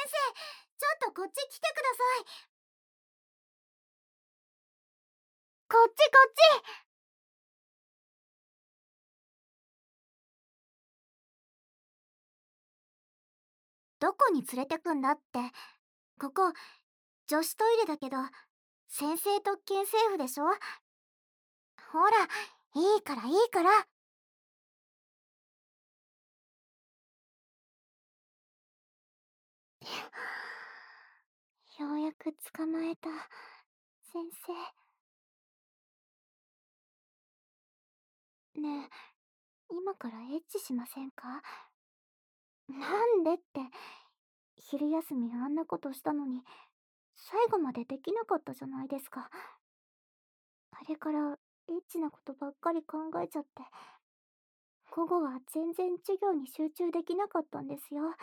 ちょっとこっち来てください。こっちこっち。どこに連れてくんだって。ここ女子トイレだけど、先生特権政府でしょ。ほら、いいからいいから。ようやく捕まえた。先生。ねえ、今からエッチしませんか？なんでって、昼休みあんなことしたのに、最後までできなかったじゃないですか。あれからエッチなことばっかり考えちゃって、午後は全然授業に集中できなかったんですよ。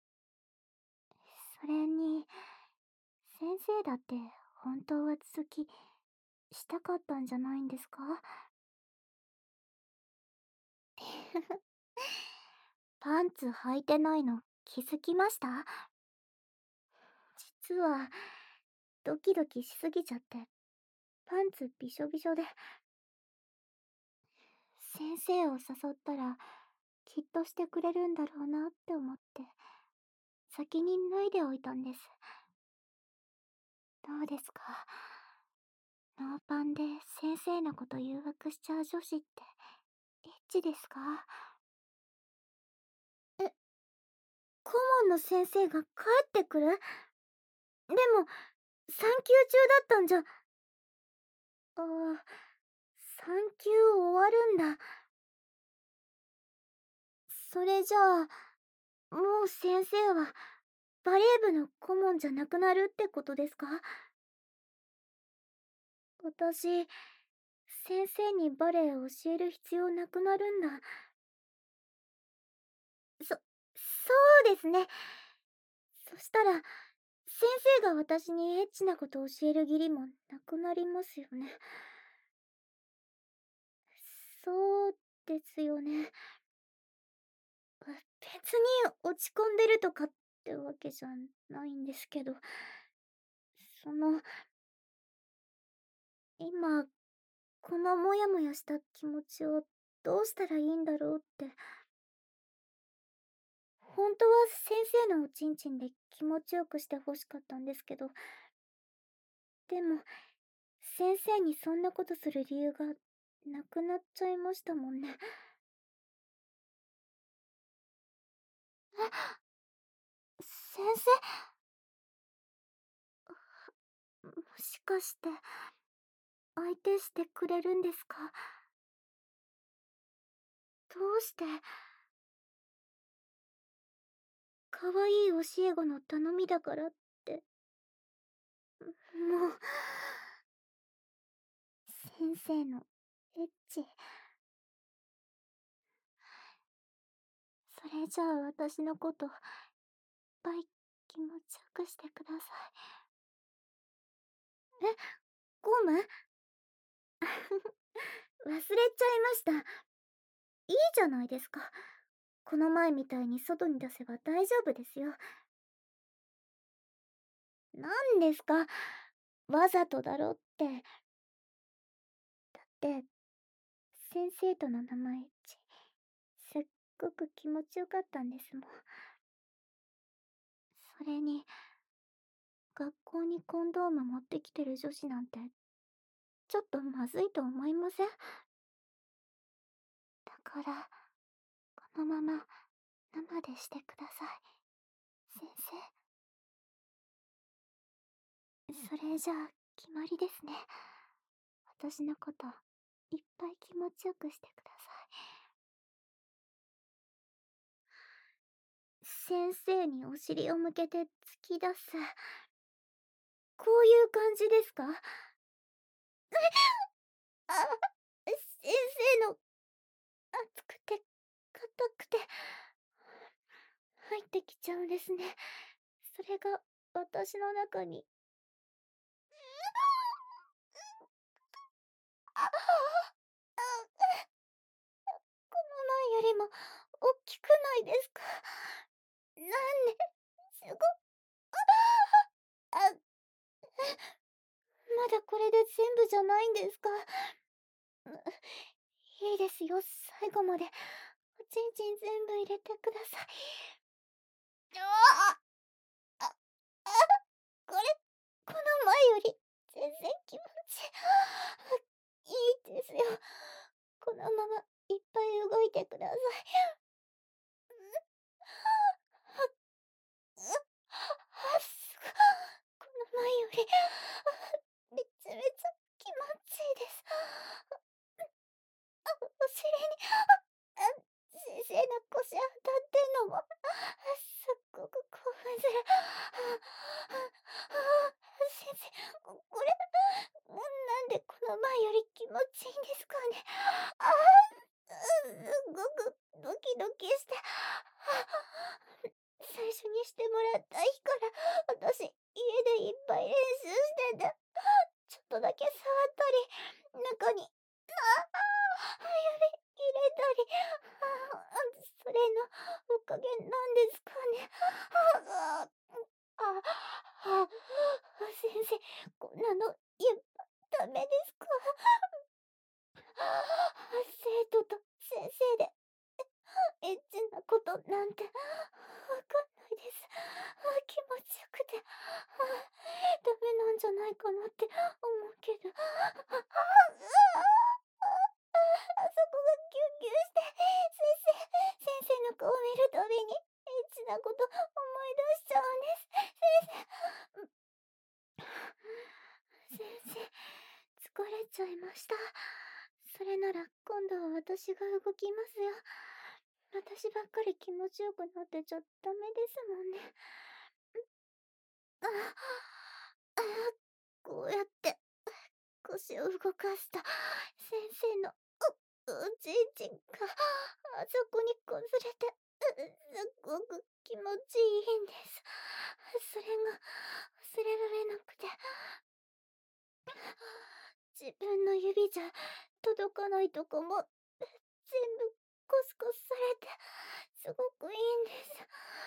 それに、先生だって本当は続きしたかったんじゃないんですか？パンツ履いてないの気づきました？実は、ドキドキしすぎちゃって、パンツびしょびしょで、先生を誘ったら、きっとしてくれるんだろうなって思って、先に脱いでおいたんです。どうですか？ノーパンで先生のこと誘惑しちゃう女子って、エッチですか？え、顧問の先生が帰ってくる？でも、産休中だったんじゃ。ああ、産休終わるんだ。それじゃあ、もう先生は、バレー部の顧問じゃなくなるってことですか？私、先生にバレエ教える必要なくなるんだ。そうですね。そしたら、先生が私にエッチなこと教える義理もなくなりますよね。そうですよね。別に落ち込んでるとかってわけじゃないんですけど、その、今、このモヤモヤした気持ちをどうしたらいいんだろうって。本当は先生のおちんちんで気持ちよくしてほしかったんですけど、でも、先生にそんなことする理由がなくなっちゃいましたもんね。先生、もしかして、相手してくれるんですか？どうして？可愛い教え子の頼みだからって。もう、先生のエッチ。それじゃあ私のこと、いっぱい気持ちよくしてください。ゴム忘れちゃいました。いいじゃないですか。この前みたいに外に出せば大丈夫ですよ。なんですか？わざとだろって。だって、先生との生エッチ、すっごく気持ちよかったんですもん。それに、学校にコンドーム持ってきてる女子なんて、ちょっとまずいと思いません？だから、このまま生でしてください。先生。それじゃあ、決まりですね。私のこと、いっぱい気持ちよくしてください。先生にお尻を向けて突き出す。こういう感じですか？あ、先生の熱くて硬くて入ってきちゃうんですね。それが私の中に。ああ、この前よりも大きくないですか？なんで、すごくれで全部じゃないんですか？いいですよ、最後まで。おちんちん全部入れてください。ああ、あ、あ、これ、この前より全然気持ちいいですよ。このままいっぱい動いてください。すごい。この前よりめちゃめちゃ気持ちいいです。お尻に先生の腰当たってんのもすっごく興奮する。先生、これ、なんでこの前より気持ちいいんですかね。すっごくドキドキして。最初にしてもらった日から私、家でいっぱい練習してて、ちょっとだけ触ったり、中に、指入れたり、それのおかげなんですかね。先生、こんなの言っダメですか？生徒と先生でエッチなことなんてわかんないです。気持ちよくて、ダメなんじゃないかなって思うけど。そこがキュンキュンして、先生の顔を見るたびにエッチなこと思い出しちゃうんです。先生、疲れちゃいました。それなら今度は私が動きますよ。私ばっかり気持ちよくなってちゃダメですもんね。ああ、こうやって腰を動かした先生のおちんちんがあそこにこすれてすっごく気持ちいいんです。それが忘れられなくて、自分の指じゃ届かないとこも全部コスコスされてすごくいいんです。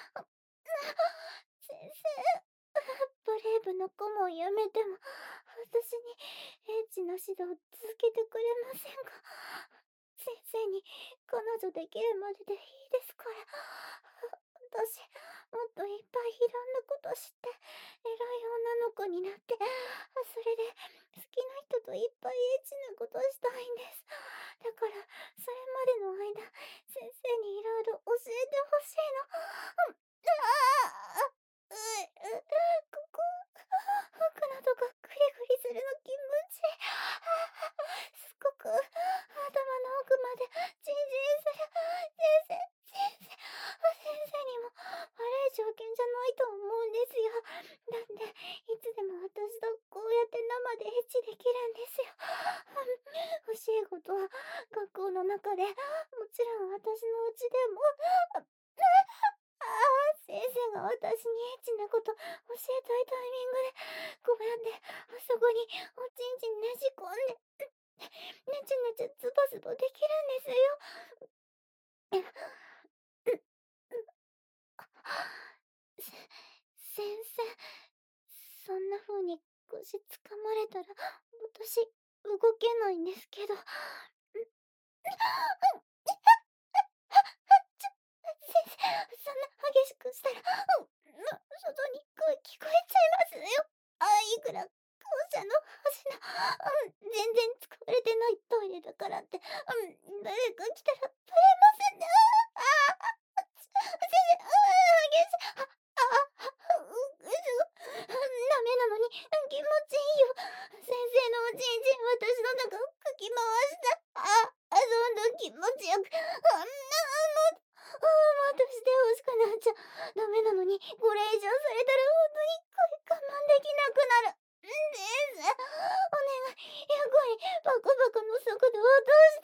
先生、バレー部の顧問辞めても私にエッチな指導を続けてくれませんか？先生に彼女できるまででいいですから。私、もっといっぱいいろんなこと知って、偉い女の子になって、それで好きな人といっぱいエッチなことしたいんです。だから、それまでの間、先生にいろいろ教えてほしいの。ここ、奥のとこグリグリするの気持ちいい。すごく頭の奥までじんじんする。先生にも悪い条件じゃないと思うんですよ。だっていつでも私とこうやって生でエッチできるんですよ。教え子とは学校の中で、もちろん私のうちでも。先生が私にエッチなこと教えたいタイミングで、こうやってあそこにおちんちんねじ込んで、ねちねちズボズボできるんですよ。先生、そんな風に腰掴まれたら私動けないんですけど。先生、そんな激しくしたら、外に声聞こえちゃいますよ。いくら校舎の端の、全然使われてないトイレだからって、誰か来たらバレますね。先生、激しい。ダメなのに気持ちいいよ。先生のおちんちん私の中をかき回した。遊んだ気持ちよく。またして欲しくなっちゃう。ダメなのに、これ以上されたら本当に我慢できなくなる。先生、お願い。やっぱり、バカバカの速度を落として。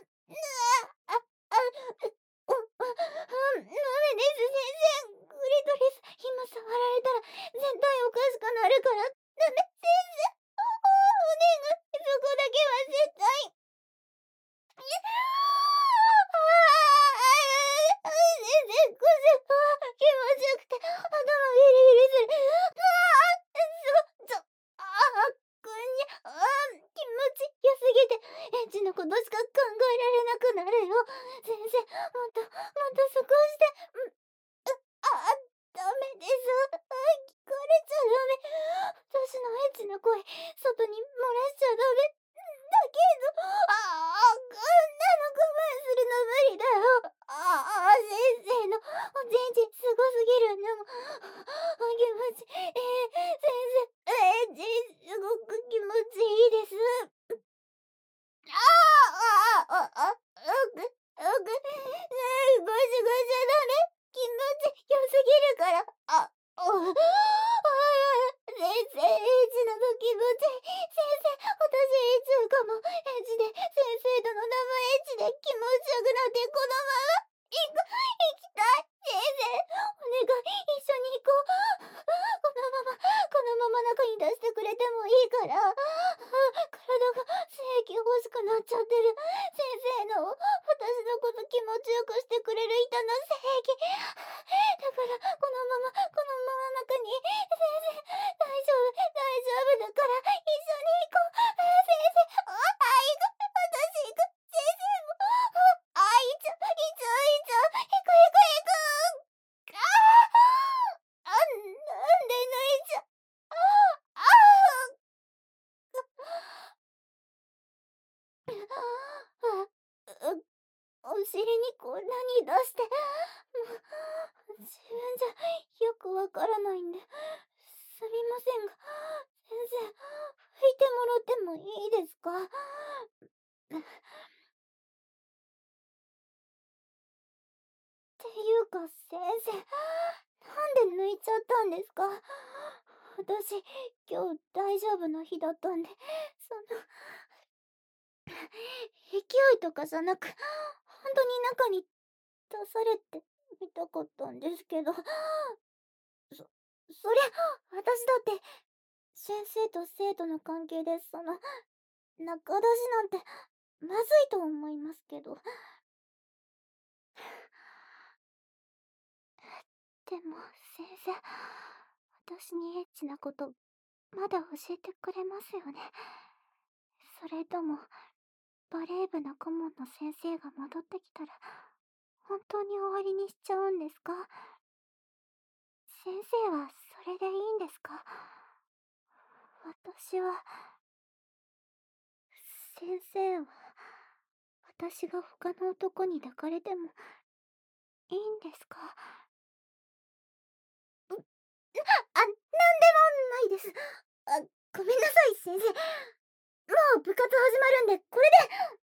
ダメです、先生。クリトリス、今触られたら絶対おかしくなるから。ダメ、先生。お願い。そこだけは絶対。全然腰気持ちよくて頭ビリビリする。こんにゃ。 ち、先生、すごく気持ちいいです。ごしごしだね。気持ち良すぎるから。先生、エッチなの気持ちいい。先生、私いつかもエッチで、先生との生エッチで気持ちよくなってこのまま、行きたい。先生、お願い、一緒に行こう。このまま中に出してくれてもいいから。体が精液欲しくなっちゃってる。先生の、私のこと気持ちよくしてくれる板の精液。だから、このまま中に、先生、大丈夫だから、一緒に行こう。先生、行く、私行く。先生も、行く、あなんで抜いちゃ、ああお尻にこんなに出して、もう、自分じゃよくわからないんで、すみませんが、先生、拭いてもらってもいいですか？っていうか、先生、なんで抜いちゃったんですか？私、今日大丈夫な日だったんで、その、勢いとかじゃなく、本当に中に出されてみたかったんですけど、そりゃ、私だって、先生と生徒の関係で、仲出しなんて、まずいと思いますけど。でも、先生、私にエッチなこと、まだ教えてくれますよね。それとも、バレー部の顧問の先生が戻ってきたら、本当に終わりにしちゃうんですか？先生はそれでいいんですか？私は、先生は、私が他の男に抱かれてもいいんですか？なんでもないです。ごめんなさい、先生。もう部活始まるんで、これで。